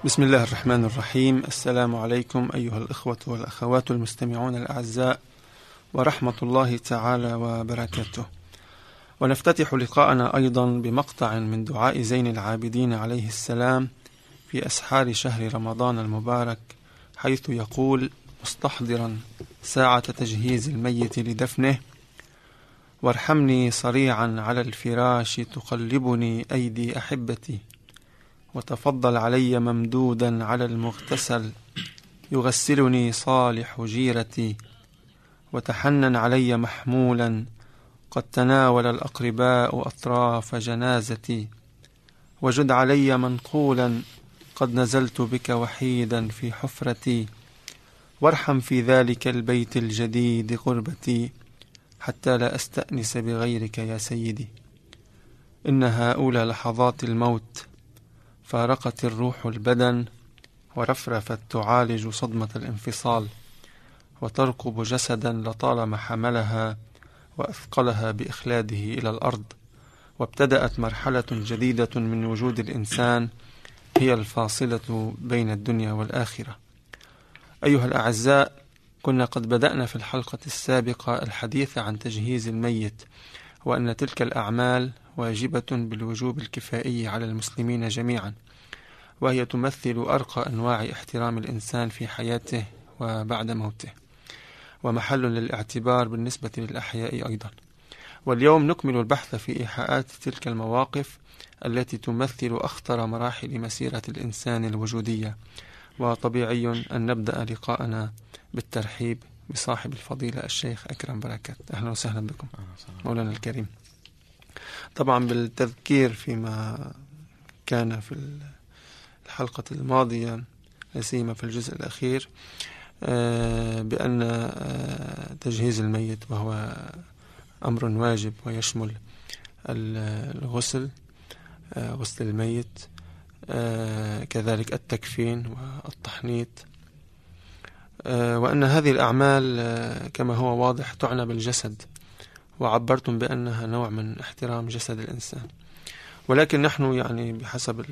بسم الله الرحمن الرحيم. السلام عليكم أيها الإخوة والأخوات المستمعون الأعزاء، ورحمة الله تعالى وبركاته. ونفتتح لقاءنا أيضا بمقطع من دعاء زين العابدين عليه السلام في أسحار شهر رمضان المبارك، حيث يقول مستحضرا ساعة تجهيز الميت لدفنه: وارحمني صريعا على الفراش تقلبني أيدي أحبتي، وتفضل علي ممدودا على المغتسل يغسلني صالح جيرتي، وتحنن علي محمولا قد تناول الأقرباء أطراف جنازتي، وجد علي منقولا قد نزلت بك وحيدا في حفرتي، وارحم في ذلك البيت الجديد غربتي حتى لا أستأنس بغيرك يا سيدي. إن هؤلاء لحظات الموت، فارقت الروح البدن ورفرفت تعالج صدمة الانفصال، وترقب جسدا لطالما حملها وأثقلها بإخلاده إلى الأرض، وابتدأت مرحلة جديدة من وجود الإنسان هي الفاصلة بين الدنيا والآخرة. أيها الأعزاء، كنا قد بدأنا في الحلقة السابقة الحديث عن تجهيز الميت، وأن تلك الأعمال واجبة بالوجوب الكفائي على المسلمين جميعا، وهي تمثل أرقى أنواع احترام الإنسان في حياته وبعد موته، ومحل للاعتبار بالنسبة للأحياء أيضا. واليوم نكمل البحث في إيحاءات تلك المواقف التي تمثل أخطر مراحل مسيرة الإنسان الوجودية. وطبيعي أن نبدأ لقاءنا بالترحيب بصاحب الفضيلة الشيخ أكرم بركات. أهلا وسهلا بكم مولانا الكريم. طبعا بالتذكير فيما كان في الحلقة الماضية، سيما في الجزء الأخير، بأن تجهيز الميت وهو أمر واجب ويشمل الغسل، غسل الميت، كذلك التكفين والتحنيط، وأن هذه الأعمال كما هو واضح تعنى بالجسد، وعبرتم بأنها نوع من احترام جسد الإنسان. ولكن نحن يعني بحسب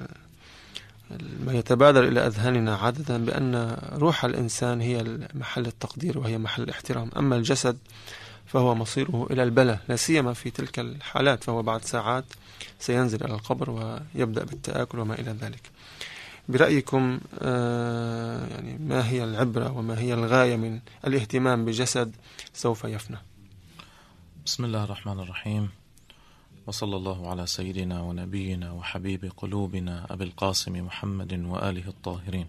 ما يتبادر إلى أذهاننا عادة بأن روح الإنسان هي محل التقدير وهي محل الاحترام، أما الجسد فهو مصيره إلى البلاء، لا سيما في تلك الحالات، فهو بعد ساعات سينزل إلى القبر ويبدأ بالتآكل وما إلى ذلك. برأيكم يعني ما هي العبرة وما هي الغاية من الاهتمام بجسد سوف يفنى؟ بسم الله الرحمن الرحيم، وصلى الله على سيدنا ونبينا وحبيب قلوبنا أبي القاسم محمد وآله الطاهرين.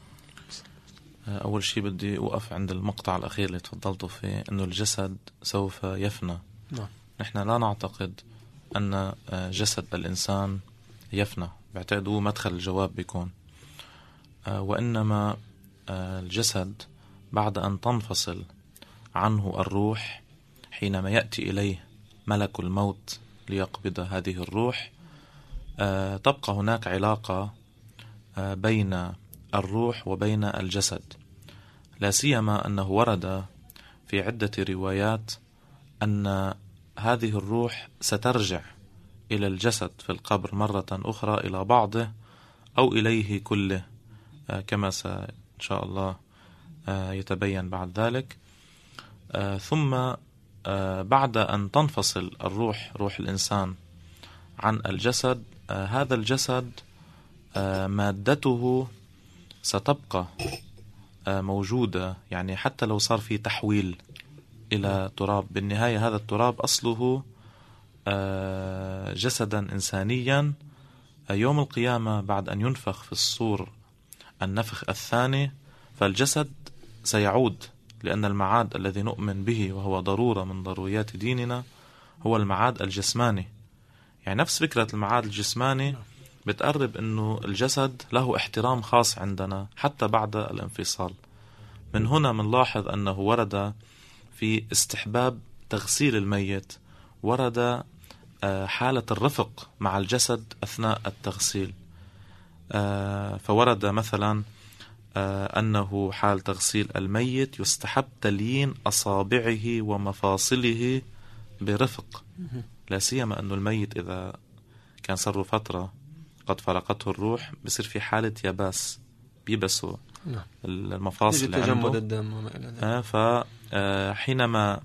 أول شيء بدي أوقف عند المقطع الأخير اللي تفضلتوا فيه، أنه الجسد سوف يفنى. نحن لا نعتقد أن جسد الإنسان يفنى، بعتقدوا مدخل الجواب بيكون، وإنما الجسد بعد أن تنفصل عنه الروح، حينما يأتي إليه ملك الموت ليقبض هذه الروح، تبقى هناك علاقة بين الروح وبين الجسد، لا سيما أنه ورد في عدة روايات أن هذه الروح سترجع إلى الجسد في القبر مرة أخرى، إلى بعضه أو إليه كله، كما إن شاء الله يتبين بعد ذلك. ثم بعد أن تنفصل الروح، روح الإنسان، عن الجسد، هذا الجسد مادته ستبقى موجودة، يعني حتى لو صار في تحويل إلى تراب، بالنهاية هذا التراب أصله جسدا إنسانيا. يوم القيامة بعد أن ينفخ في الصور النفخ الثاني، فالجسد سيعود، لأن المعاد الذي نؤمن به وهو ضرورة من ضروريات ديننا هو المعاد الجسماني. يعني نفس فكرة المعاد الجسماني بتقرب أنه الجسد له احترام خاص عندنا حتى بعد الانفصال. من هنا منلاحظ أنه ورد في استحباب تغسيل الميت، ورد حالة الرفق مع الجسد أثناء التغسيل، فورد مثلا أنه حال تغسيل الميت يستحب تليين أصابعه ومفاصله برفق، لا سيما أن الميت إذا كان صار فترة قد فارقته الروح بصير في حالة يباس، بيبسوا المفاصل اللي تجمد عنده الدم وما إلى ذلك. فحينما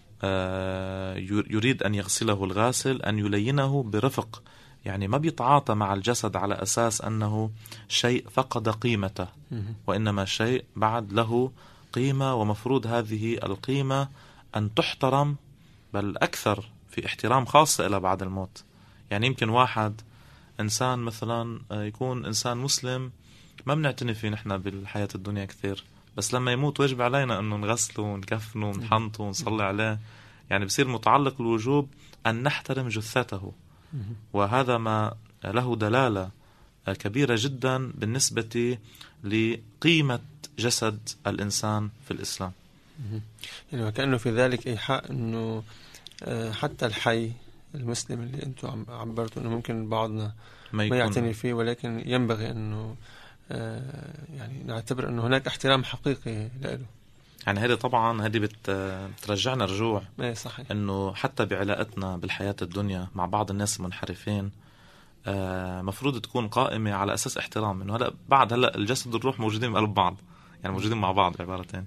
يريد أن يغسله الغاسل أن يلينه برفق، يعني ما بيتعاطى مع الجسد على أساس أنه شيء فقد قيمته، وإنما شيء بعد له قيمة، ومفروض هذه القيمة أن تحترم، بل أكثر في احترام خاصة إلى بعد الموت. يعني يمكن واحد إنسان مثلا يكون إنسان مسلم ما بنعتني فيه نحن بالحياة الدنيا كثير، بس لما يموت واجب علينا أنه نغسله ونكفنه ونحنطه ونصلي عليه. يعني بصير متعلق الوجوب أن نحترم جثته، وهذا ما له دلالة كبيرة جدا بالنسبة لقيمة جسد الإنسان في الإسلام. يعني وكأنه في ذلك إيحاء أنه حتى الحي المسلم اللي أنتم عبرتوا أنه ممكن بعضنا ما يعتني فيه، ولكن ينبغي أنه يعني نعتبر أنه هناك احترام حقيقي له. يعني هذه طبعا هذه بترجعنا رجوع صحيح. أنه حتى بعلاقتنا بالحياة الدنيا مع بعض الناس المنحرفين مفروض تكون قائمة على أساس احترام، إنه هلأ الجسد والروح موجودين بقلب بعض، يعني موجودين مع بعض عبارتين.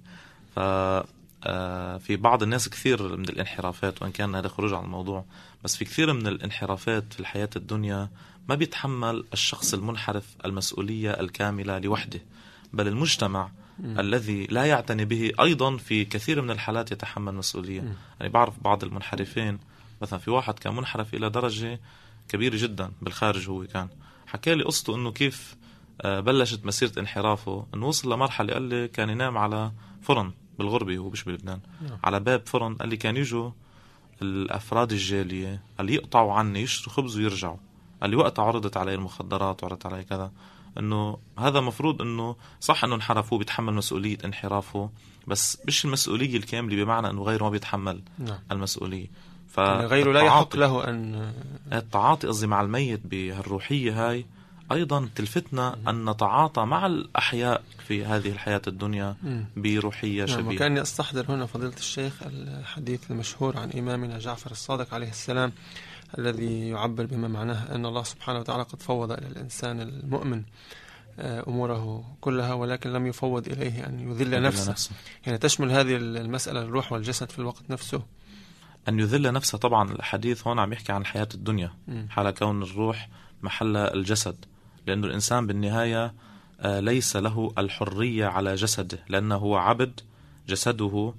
في بعض الناس كثير من الانحرافات، وإن كان هذا خروج عن الموضوع، بس في كثير من الانحرافات في الحياة الدنيا ما بيتحمل الشخص المنحرف المسؤولية الكاملة لوحده، بل المجتمع الذي لا يعتني به أيضا في كثير من الحالات يتحمل مسؤولية. يعني بعرف بعض المنحرفين، مثلا في واحد كان منحرف إلى درجة كبيرة جدا بالخارج، هو كان حكى لي قصته أنه كيف بلشت مسيرة انحرافه، أنه وصل لمرحلة قال لي كان ينام على فرن بالغربة، هو مش بلبنان، على باب فرن. قال لي كان يجوا الأفراد الجالية اللي يقطعوا عني يشتروا خبز ويرجعوا. قال لي وقتها عرضت علي المخدرات وعرضت علي كذا، أنه هذا مفروض أنه صح أنه انحرفه بيتحمل مسؤولية انحرافه، بس مش المسؤولية الكاملة، بمعنى أنه غيره ما بيتحمل المسؤولية. غيره لا يحق له أن التعاطي قصدي مع الميت بهالروحية هاي أيضا تلفتنا أن نتعاطى مع الأحياء في هذه الحياة الدنيا بروحية شبيهة. وكأني أستحضر هنا فضيلة الشيخ الحديث المشهور عن إمامنا جعفر الصادق عليه السلام، الذي يعبر بما معناه أن الله سبحانه وتعالى قد فوض إلى الإنسان المؤمن أموره كلها، ولكن لم يفوض إليه أن يذل نفسه. يعني تشمل هذه المسألة الروح والجسد في الوقت نفسه، أن يذل نفسه. طبعا الحديث هون عم يحكي عن الحياة الدنيا حال كون الروح محل الجسد، لأنه الإنسان بالنهاية ليس له الحرية على جسده، لأنه هو عبد. جسده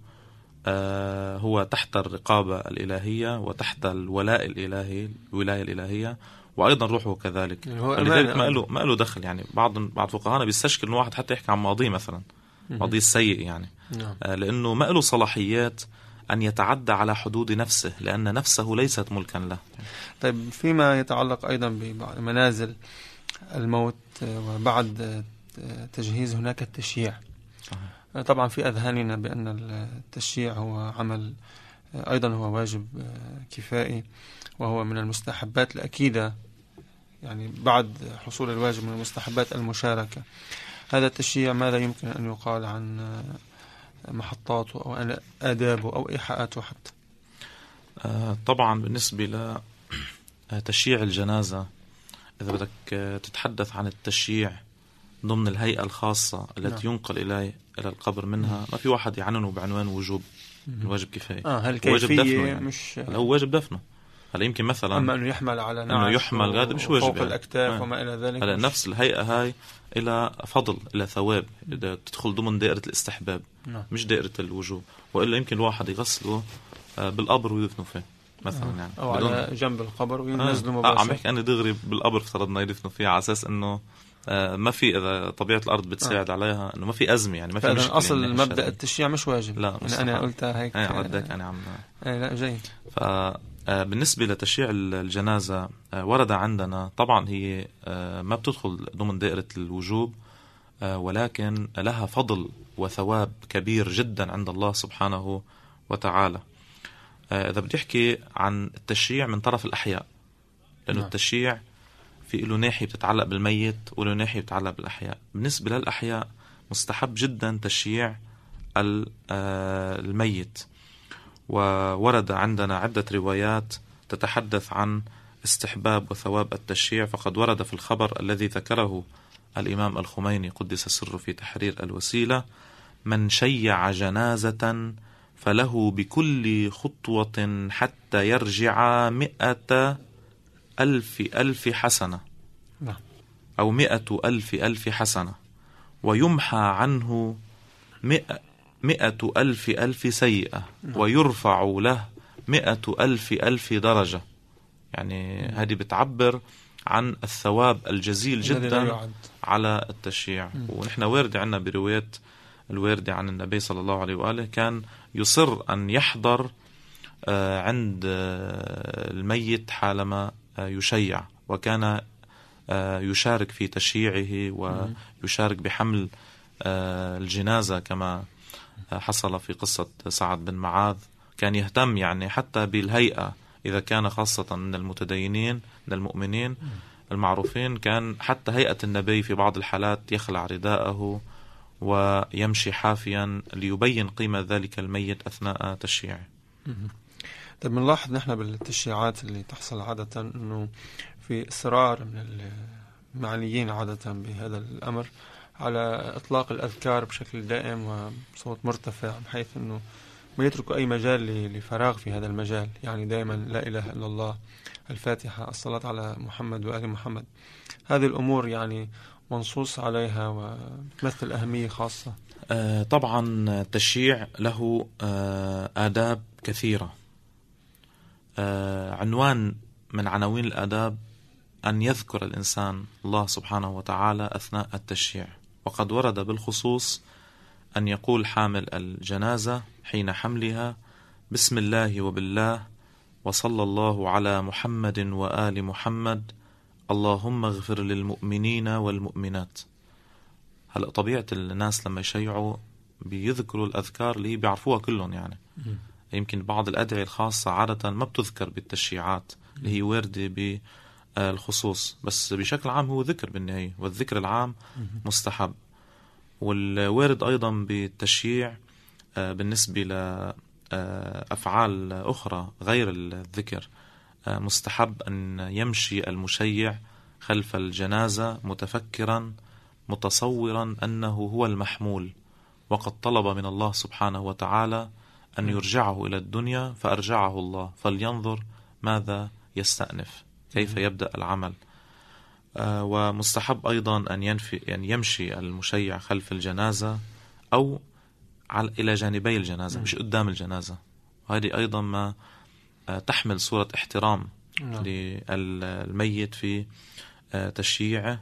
هو تحت الرقابة الإلهية وتحت الولاء الإلهي، الولاية الإلهية، وأيضا روحه كذلك. يعني لذلك ما له دخل. يعني بعض فقهانا بيستشكل إنه واحد حتى يحكي عن ماضيه مثلا، ماضيه السيء، يعني لأنه ما له صلاحيات أن يتعدى على حدود نفسه، لأن نفسه ليست ملكا له. طيب فيما يتعلق أيضا بمنازل الموت وبعد تجهيز، هناك التشييع. طبعا في أذهاننا بأن التشييع هو عمل أيضا هو واجب كفائي، وهو من المستحبات الأكيدة، يعني بعد حصول الواجب من المستحبات المشاركة. هذا التشييع ماذا يمكن أن يقال عن محطاته أو آدابه أو إيحاءاته حتى؟ طبعا بالنسبة لتشييع الجنازة، إذا بدك تتحدث عن التشييع ضمن الهيئة الخاصة التي ينقل إلى القبر منها، ما في واحد يعننه بعنوان وجوب الواجب كفاية. واجب دفنه، يعني مش هو واجب دفنه. هلا يمكن مثلا أما أنه يحمل على أنه يحمل هذا مش واجب فوق يعني الأكتاف وما إلى ذلك. هلا نفس الهيئة هاي إلى فضل، إلى ثواب، إذا تدخل ضمن دائرة الاستحباب مش دائرة الوجوب. وإلا يمكن الواحد يغسله بالقبر ويدفنه فيه مثلا، يعني أو على جنب القبر وينزله مباشرة. عم يحكي أنا دغري بالقبر افترضنا يدفنوا فيه، على أساس إنه ما في، إذا طبيعة الأرض بتساعد عليها إنه ما في أزمة، يعني ما في مشكلة. أصل يعني مبدأ التشييع مش واجب. لا يعني أنا قلتها هيك. عدك أنا عم لا جيد. بالنسبة لتشييع الجنازة ورد عندنا طبعا هي ما بتدخل ضمن دائرة الوجوب، ولكن لها فضل وثواب كبير جدا عند الله سبحانه وتعالى. إذا بدي أحكي عن التشييع من طرف الأحياء، لأنه التشييع في له ناحية بتتعلق بالميت وله ناحية بتتعلق بالأحياء. بالنسبة للأحياء مستحب جدا تشييع الميت، وورد عندنا عدة روايات تتحدث عن استحباب وثواب التشييع، فقد ورد في الخبر الذي ذكره الإمام الخميني قدس سره في تحرير الوسيلة: من شيع جنازة فله بكل خطوة حتى يرجع 100,000 حسنة، أو 100,000 حسنة، ويمحى عنه 100,000 سيئة، ويرفع له 100,000 درجة. يعني هذه بتعبر عن الثواب الجزيل جدا على التشييع. ونحن وارد عنا برواية الواردة عن النبي صلى الله عليه وآله كان يصر أن يحضر عند الميت حالما يشيع، وكان يشارك في تشييعه ويشارك بحمل الجنازة كما حصل في قصة سعد بن معاذ. كان يهتم يعني حتى بالهيئة، إذا كان خاصة من المتدينين من المؤمنين المعروفين، كان حتى هيئة النبي في بعض الحالات يخلع رداءه ويمشي حافيا ليبين قيمة ذلك الميت أثناء تشييعه. طيب بنلاحظ نحن بالتشييعات اللي تحصل عادة أنه في إصرار من المعنيين عادة بهذا الأمر على إطلاق الأذكار بشكل دائم وبصوت مرتفع، بحيث أنه ما يتركوا أي مجال لفراغ في هذا المجال. يعني دائما لا إله إلا الله، الفاتحة، الصلاة على محمد وآل محمد. هذه الأمور يعني منصوص عليها وتمثل أهمية خاصة. طبعا التشييع له آداب كثيرة. عنوان من عناوين الآداب أن يذكر الإنسان الله سبحانه وتعالى أثناء التشييع. وقد ورد بالخصوص أن يقول حامل الجنازة حين حملها: بسم الله وبالله وصلى الله على محمد وآل محمد، اللهم اغفر للمؤمنين والمؤمنات. هلأ طبيعة الناس لما يشيعوا بيذكروا الأذكار اللي بيعرفوها كلهم، يعني يمكن بعض الأدعية الخاصة عادة ما بتذكر بالتشييعات اللي هي واردة بالخصوص، بس بشكل عام هو ذكر بالنهاية، والذكر العام مستحب. والوارد أيضا بالتشييع بالنسبة لأفعال أخرى غير الذكر، مستحب أن يمشي المشيع خلف الجنازة متفكرا متصورا أنه هو المحمول، وقد طلب من الله سبحانه وتعالى أن يرجعه إلى الدنيا فأرجعه الله، فلينظر ماذا يستأنف، كيف يبدأ العمل. ومستحب أيضا أن يمشي المشيع خلف الجنازة أو إلى جانبي الجنازة، مش قدام الجنازة. وهذه أيضا ما تحمل صورة احترام للميت في تشييعه.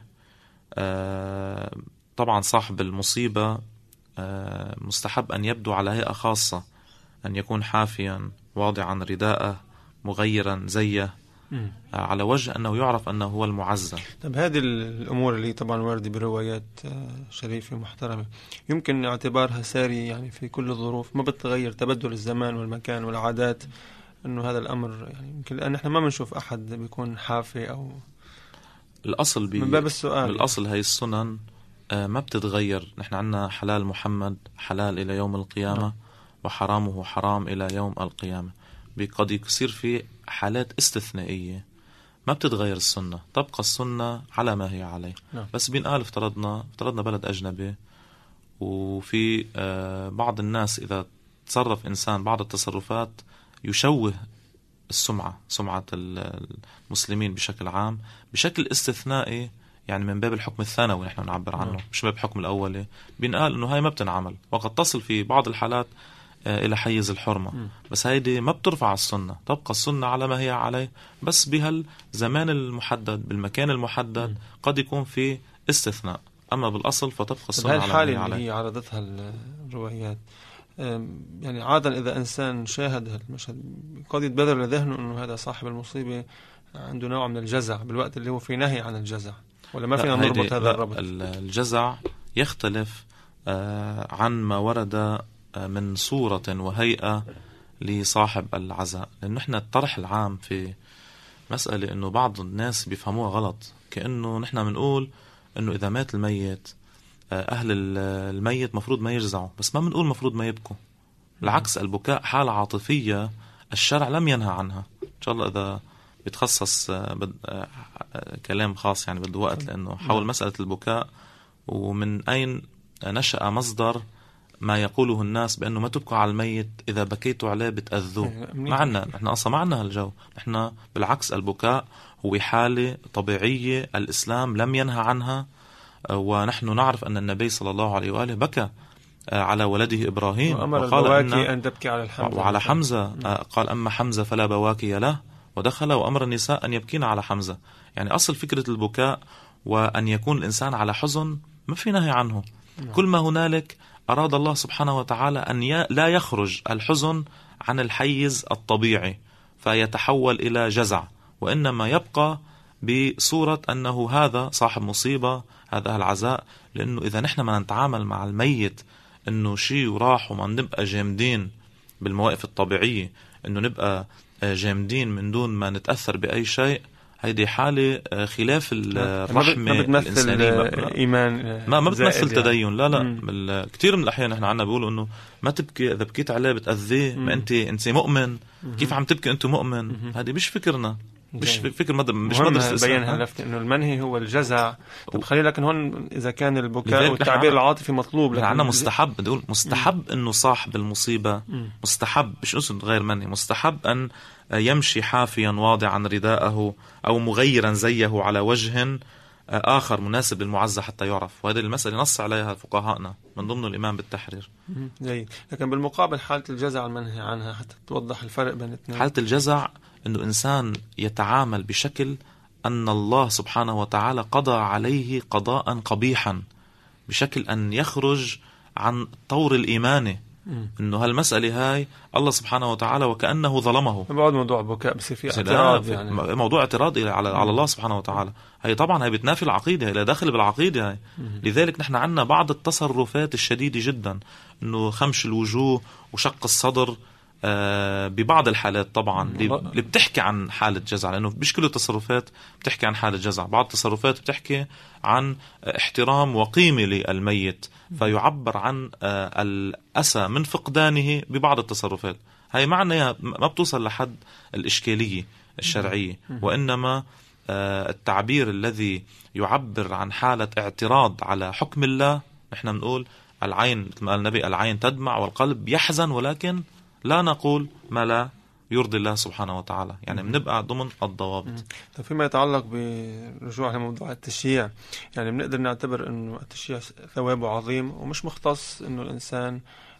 طبعا صاحب المصيبة مستحب أن يبدو على هيئة خاصة، أن يكون حافيا واضعا رداءه مغيرا زيه على وجه أنه يعرف أنه هو المعزى. طب هذه الأمور اللي طبعا واردة بروايات شريفة محترمة يمكن اعتبارها ساري يعني في كل الظروف، ما بتغير تبدل الزمان والمكان والعادات، أنه هذا الأمر يعني يمكن لأن إحنا ما بنشوف أحد بيكون حافي أو الأصل من باب السؤال. الأصل هي السنن ما بتتغير. نحن عنا حلال محمد حلال إلى يوم القيامة، وحرامه حرام إلى يوم القيامة. قد يصير في حالات استثنائية ما بتتغير السنة، تبقى السنة على ما هي عليه. بس بينقال افترضنا بلد أجنبي، وفي بعض الناس إذا تصرف إنسان بعض التصرفات يشوه سمعة المسلمين بشكل عام بشكل استثنائي، يعني من باب الحكم الثانوي نحن نعبر عنه، مش باب الحكم الأولي. بينقال إنه هاي ما بتنعمل، وقد تصل في بعض الحالات إلى حيز الحرمة. بس هيدي ما بترفع السنة، تبقى السنة على ما هي عليه، بس بهالزمان المحدد بالمكان المحدد قد يكون في استثناء، أما بالأصل فتبقى السنة على ما هي عليه. الحالة اللي هي عرضتها الروايات يعني عادة إذا إنسان شاهد هذا المشهد قد يتبادر لذهنه أنه هذا صاحب المصيبة عنده نوع من الجزع بالوقت اللي هو في نهي عن الجزع، ولا ما فينا نربط هذا الربط؟ الجزع يختلف عن ما ورد من صورة وهيئة لصاحب العزاء، لأنه نحن الطرح العام في مسألة أنه بعض الناس بيفهموها غلط، كأنه نحن بنقول أنه إذا مات الميت أهل الميت مفروض ما يجزعوا، بس ما بنقول مفروض ما يبكوا. بالعكس، البكاء حالة عاطفية الشرع لم ينهى عنها. إن شاء الله إذا بيتخصص كلام خاص يعني بده وقت، لأنه حول مسألة البكاء ومن أين نشأ مصدر ما يقوله الناس بأنه ما تبكوا على الميت، إذا بكيتوا عليه بتأذوه. معنا نحن أصلا معنا هالجو، نحن بالعكس البكاء هو حالة طبيعية الإسلام لم ينهى عنها، ونحن نعرف أن النبي صلى الله عليه وآله بكى على ولده إبراهيم وقال أن تبكي على الحمزة وعلى حمزة. قال أما حمزة فلا بواكي له، ودخل وأمر النساء أن يبكين على حمزة. يعني أصل فكرة البكاء وأن يكون الإنسان على حزن ما في نهي عنه. كل ما هنالك أراد الله سبحانه وتعالى أن لا يخرج الحزن عن الحيز الطبيعي فيتحول إلى جزع، وإنما يبقى بصورة أنه هذا صاحب مصيبة، هذا العزاء. لأنه إذا نحن ما نتعامل مع الميت أنه شيء وراح وما نبقى جامدين بالمواقف الطبيعية، أنه نبقى جامدين من دون ما نتأثر بأي شيء، هيدي حالة خلاف الرحمة الإنسانية. إيمان ما بتمثل تدين. لا كتير من الأحيان نحن عنا بيقولوا إنه ما تبكي، إذا بكيت عليه بتأذيه، ما أنت مؤمن، كيف عم تبكي أنت مؤمن؟ هذه مش فكرنا، مش فكر مش مدرسة بينها لفت إنه المنهي هو الجزع. طب خلي لكن هون إذا كان البكاء والتعبير العاطفي مطلوب، لكن عنا مستحب. بدي أقول مستحب إنه صاحب المصيبة مستحب، مش أصل غير منهي، مستحب أن يمشي حافيا واضعا رداءه أو مغيرا زيه على وجه آخر مناسب للمعزى حتى يعرف. وهذه المسألة نص عليها فقهاءنا من ضمن الإمام بالتحرير. جيد. لكن بالمقابل حالة الجزع المنهي عنها حتى توضح الفرق بين الاثنين. حالة الجزع إنه إنسان يتعامل بشكل أن الله سبحانه وتعالى قضى عليه قضاء قبيحا، بشكل أن يخرج عن طور الإيمان، إنه هالمسألة هاي الله سبحانه وتعالى وكأنه ظلمه. بعد موضوع بكاء بس في اعتراض، يعني موضوع اعتراض على الله سبحانه وتعالى. هي طبعا هي بتنافي العقيدة، هي داخل بالعقيدة هاي. لذلك نحن عنا بعض التصرفات الشديدة جدا، إنه خمش الوجوه وشق الصدر ببعض الحالات طبعا اللي بتحكي عن حالة جزع، لأنه مش كل التصرفات بتحكي عن حالة جزع. بعض التصرفات بتحكي عن احترام وقيمة للميت، فيعبر عن الأسى من فقدانه ببعض التصرفات. هاي معناها ما بتوصل لحد الإشكالية الشرعية، وإنما التعبير الذي يعبر عن حالة اعتراض على حكم الله. نحن بنقول العين، مثل ما قال النبي، العين تدمع والقلب يحزن، ولكن لا نقول ما لا يرضي الله سبحانه وتعالى. يعني بنبقى ضمن الضوابط. طيب فيما يتعلق برجوع لموضوع التشييع، يعني بنقدر نعتبر انه التشييع ثوابه عظيم ومش مختص انه الانسان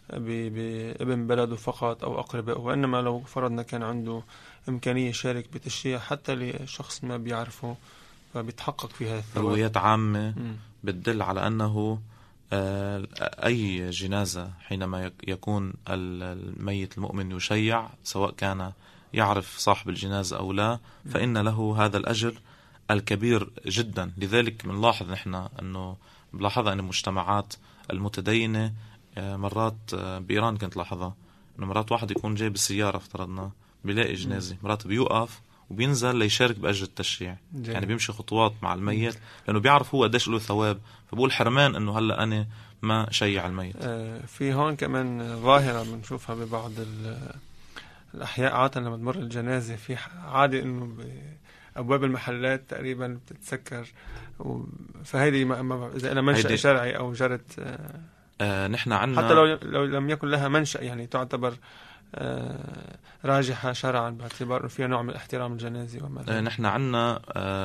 بابن بلده فقط او اقربائه، وانما لو فرضنا كان عنده امكانيه يشارك بتشييع حتى لشخص ما بيعرفه فبيتحقق في هذا الثواب. روايات عامه بتدل على انه أي جنازة حينما يكون الميت المؤمن يشيع، سواء كان يعرف صاحب الجنازة أو لا، فإن له هذا الأجر الكبير جدا. لذلك بنلاحظ نحن أنه بلاحظها أن المجتمعات المتدينة مرات بإيران كنت لاحظها أنه مرات واحد يكون جاي بالسيارة افترضنا بيلاقي جنازة، مرات بيوقف وبينزل ليشارك بأجر التشييع. يعني بيمشي خطوات مع الميت لأنه بيعرف هو قديش له ثواب، فبقول حرمان أنه هلأ أنا ما شيع الميت. في هون كمان ظاهرة بنشوفها ببعض الأحياء، عادة لما تمر الجنازة في عادة أنه أبواب المحلات تقريبا بتتسكر، فهذه إذا أنا منشأ شرعي أو جرت نحن عنا حتى لو لم يكن لها منشأ، يعني تعتبر راجحة شرعا باعتبار فيها نوع من احترام الجنازة وما نحن عنا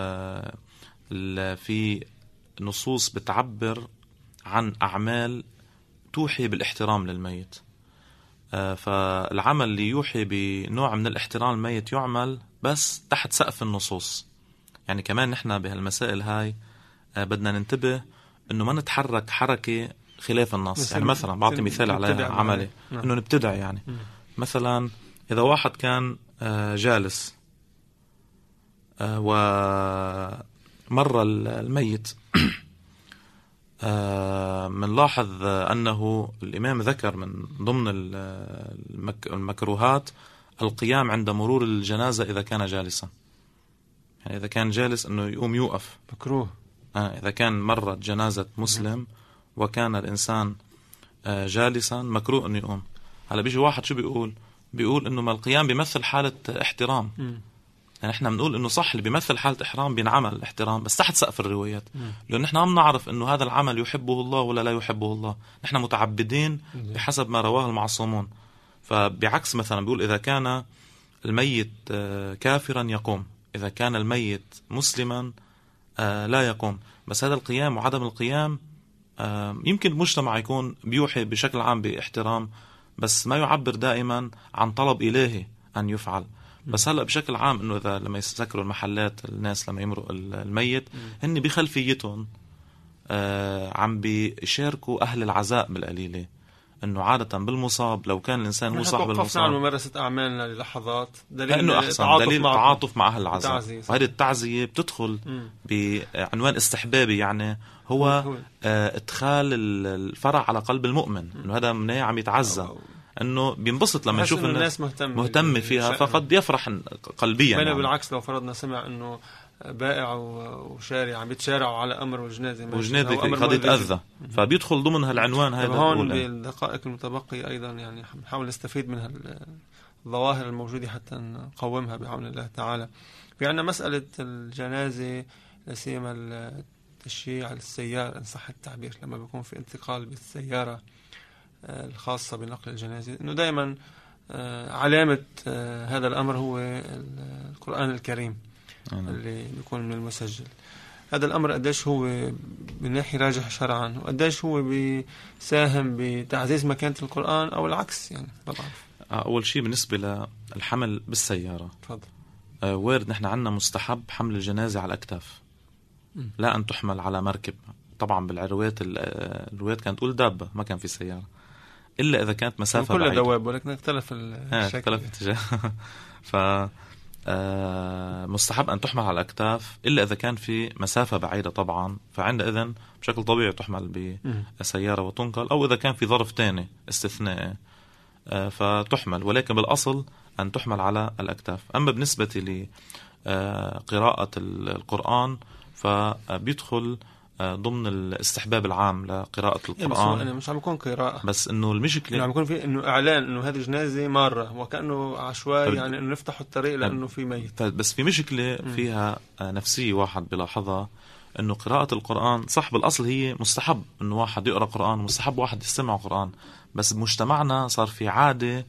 في نصوص بتعبر عن أعمال توحي بالاحترام للميت. فالعمل اللي يوحي بنوع من الاحترام للميت يعمل بس تحت سقف النصوص. يعني كمان نحن بهالمسائل هاي بدنا ننتبه إنه ما نتحرك حركة خلاف النص. يعني مثلا بعطي مثال على عملي إنه نبتدع. يعني مثلا إذا واحد كان جالس ومر الميت، منلاحظ أنه الإمام ذكر من ضمن المكروهات القيام عند مرور الجنازة إذا كان جالسا. يعني إذا كان جالس أنه يقوم يوقف مكروه. إذا كان مرت جنازة مسلم وكان الإنسان جالسا مكروه أنه يقوم. هلا بيجي واحد شو بيقول إنه ما القيام بيمثل حالة احترام. يعني احنا بنقول انه صح اللي بيمثل حالة احرام بينعمل احترام بس تحت سقف الروايات، لأن احنا عم نعرف انه هذا العمل يحبه الله ولا لا يحبه الله. نحن متعبدين بحسب ما رواه المعصومون. فبعكس مثلا بيقول إذا كان الميت كافرا يقوم، إذا كان الميت مسلما لا يقوم. بس هذا القيام وعدم القيام يمكن المجتمع يكون بيوحي بشكل عام باحترام، بس ما يعبر دائما عن طلب إلهي أن يفعل. بس هلأ بشكل عام إنه إذا لما يسكروا المحلات الناس لما يمرق الميت هن بخلفيتهم عم بيشاركوا أهل العزاء بالقليلة، إنه عادة بالمصاب لو كان الإنسان هو صاحب المصاب عن ممارسة أعمالنا للحظات دليل إنه أحسن دليل تعاطف مع أهل العزاء. وهذه التعزية بتدخل بعنوان استحبابي، يعني هو إدخال الفرح على قلب المؤمن، إنه هذا منيه عم يتعزى، انه بينبسط لما يشوف الناس مهتمة فيها، فقد يفرح قلبيا. يعني بالعكس لو فرضنا سمع انه بائع وشارع عم يتشارعوا على امر وجنازه قد يتاذى، فبيدخل ضمن هالعنوان هذا. هون بالدقائق المتبقية ايضا يعني نحاول نستفيد من الظواهر الموجوده حتى نقومها بعون الله تعالى. في عندنا مساله الجنازه، لا سيما التشييع السيارة ان صح التعبير، لما بيكون في انتقال بالسياره الخاصة بنقل الجنازة، إنه دائما علامة هذا الأمر هو القرآن الكريم اللي بيكون من المسجل. هذا الأمر قديش هو من ناحية راجح شرعا، وقديش هو بيساهم بتعزيز مكانة القرآن أو العكس يعني طبعا. أول شيء بالنسبة للحمل بالسيارة، تفضل. وارد نحن عنا مستحب حمل الجنازة على الأكتاف، لا أن تحمل على مركب. طبعا بالروايات الروايات كانت تقول دابة، ما كان في سيارة، إلا إذا كانت مسافة بعيدة. كل دواب، ولكن اختلف الشكل. اختلف الاتجاه. مستحب أن تحمل على الأكتاف إلا إذا كان في مسافة بعيدة طبعا، فعندئذ بشكل طبيعي تحمل بسيارة وتنقل، أو إذا كان في ظرف تاني استثنائي فتحمل، ولكن بالأصل أن تحمل على الأكتاف. أما بالنسبة لقراءة القرآن فبيدخل ضمن الاستحباب العام لقراءة القرآن. أنا مش عم بكون قراءة، بس إنه المشكلة عم بكون في إنه إعلان إنه هذه جنازة مرة، وكأنه عشوائي يعني إنه نفتح الطريق لأنه في ميت. بس في مشكلة فيها نفسية واحد بلاحظها، إنه قراءة القرآن صح بالأصل هي مستحب إنه واحد يقرأ قرآن، مستحب واحد يستمع قرآن، بس بمجتمعنا صار في عادة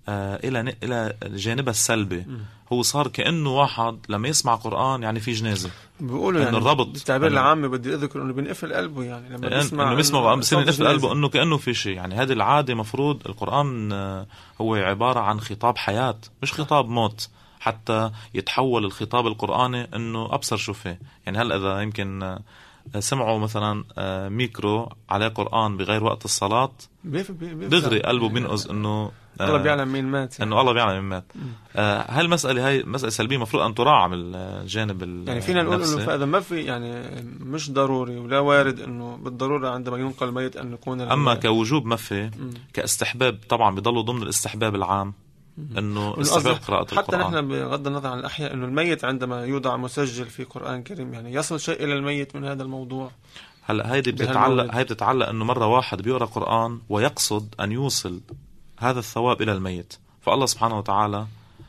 إلى جانبها السلبي. هو صار كأنه واحد لما يسمع قرآن يعني في جنازة، بيقولوا يعني الربط بالتعبير العامي بدي أذكر إنه بنقفل قلبه، يعني لما بيسمع بصير يقفل قلبه إنه كأنه في شيء. يعني هذه العادة مفروض القرآن هو عبارة عن خطاب حياة مش خطاب موت، حتى يتحول الخطاب القرآني إنه أبصر شو فيه. يعني هل إذا يمكن سمعوا مثلا ميكرو عليه قرآن بغير وقت الصلاة دغري قلبه بينقز إنه الله بيعلم مين مات، يعني. إنه الله بيعلم مين مات. هاي مسألة سلبية مفروض أن تراعى من الجانب يعني فينا نقول إنه فإذا ما في يعني مش ضروري ولا وارد إنه بالضرورة عندما ينقل الميت أن يكون أما كوجوب ما في، كاستحباب طبعا بيضلوا ضمن الاستحباب العام إنه استحباب قراءة حتى القرآن. نحن بغض النظر عن الأحياء إنه الميت عندما يوضع مسجل في قرآن كريم يعني يصل شيء إلى الميت من هذا الموضوع. هلا هاي بتتعلق إنه مرة واحد بيقرأ قرآن ويقصد أن يوصل هذا الثواب إلى الميت، فالله سبحانه وتعالى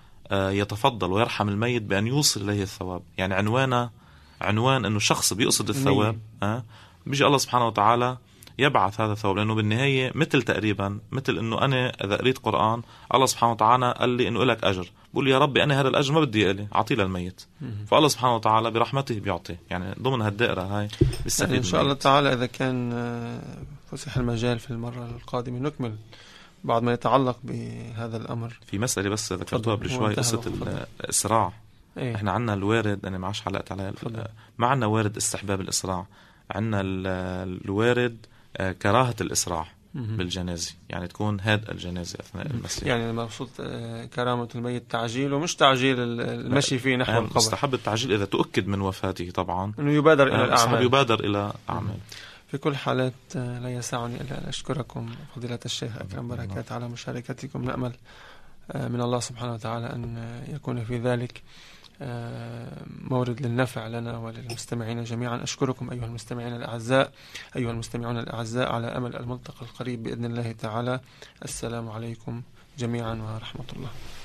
يتفضل ويرحم الميت بأن يوصل إليه الثواب. يعني عنوان أنه شخص بيقصد الثواب، بيجي الله سبحانه وتعالى يبعث هذا الثواب، لأنه بالنهاية تقريبا مثل أنه أنا إذا قريت قرآن الله سبحانه وتعالى قال لي أنه لك أجر، بقول يا ربي أنا هذا الأجر ما بدي إلي، أعطيه للميت، فالله سبحانه وتعالى برحمته بيعطي. يعني ضمن هالدائرة هاي يعني إن شاء الله تعالى إذا كان فسح المجال في المرة القادمة نكمل بعد ما يتعلق بهذا الأمر. في مسألة بس ذكرتها قبل شوي، قصة الإسراع. إحنا عنا الوارد، أنا ما عادش علقت عليها، ما عنا وارد استحباب الإسراع، عنا الوارد كراهة الإسراع بالجنازة، يعني تكون هاد الجنازة أثناء المسيح. يعني المقصود كرامة الميت تعجيل ومش تعجيل المشي فيه نحو القبر. مستحب التعجيل إذا تؤكد من وفاته طبعا، إنه يبادر إلى الأعمال. يبادر إلى أعمال. في كل حالات لا يسعني إلا أن أشكركم فضيلة الشيخ أكرم بركات على مشاركتكم. نأمل من الله سبحانه وتعالى أن يكون في ذلك مورد للنفع لنا وللمستمعين جميعا. أشكركم أيها المستمعين الأعزاء، أيها المستمعون الأعزاء، على أمل الملتقى القريب بإذن الله تعالى. السلام عليكم جميعا ورحمة الله.